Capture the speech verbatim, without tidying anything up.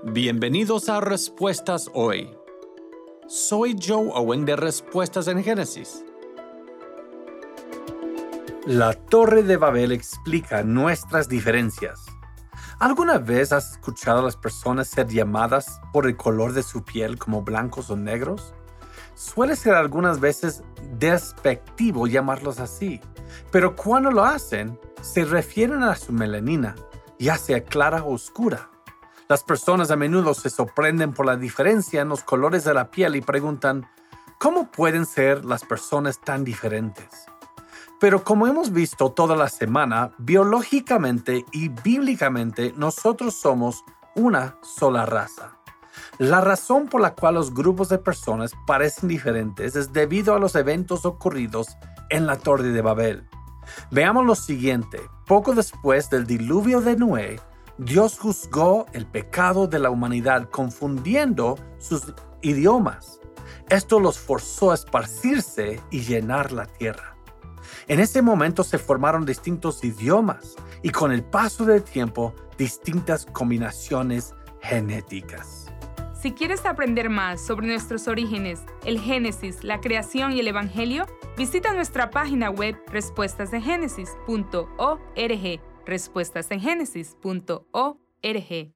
Bienvenidos a Respuestas Hoy. Soy Joe Owen de Respuestas en Génesis. La Torre de Babel explica nuestras diferencias. ¿Alguna vez has escuchado a las personas ser llamadas por el color de su piel como blancos o negros? Suele ser algunas veces despectivo llamarlos así, pero cuando lo hacen, se refieren a su melanina, ya sea clara o oscura. Las personas a menudo se sorprenden por la diferencia en los colores de la piel y preguntan, ¿cómo pueden ser las personas tan diferentes? Pero como hemos visto toda la semana, biológicamente y bíblicamente nosotros somos una sola raza. La razón por la cual los grupos de personas parecen diferentes es debido a los eventos ocurridos en la Torre de Babel. Veamos lo siguiente. Poco después del diluvio de Noé, Dios juzgó el pecado de la humanidad confundiendo sus idiomas. Esto los forzó a esparcirse y llenar la tierra. En ese momento se formaron distintos idiomas y con el paso del tiempo, distintas combinaciones genéticas. Si quieres aprender más sobre nuestros orígenes, el Génesis, la creación y el Evangelio, visita nuestra página web respuestas en génesis punto org. respuestas en génesis punto org.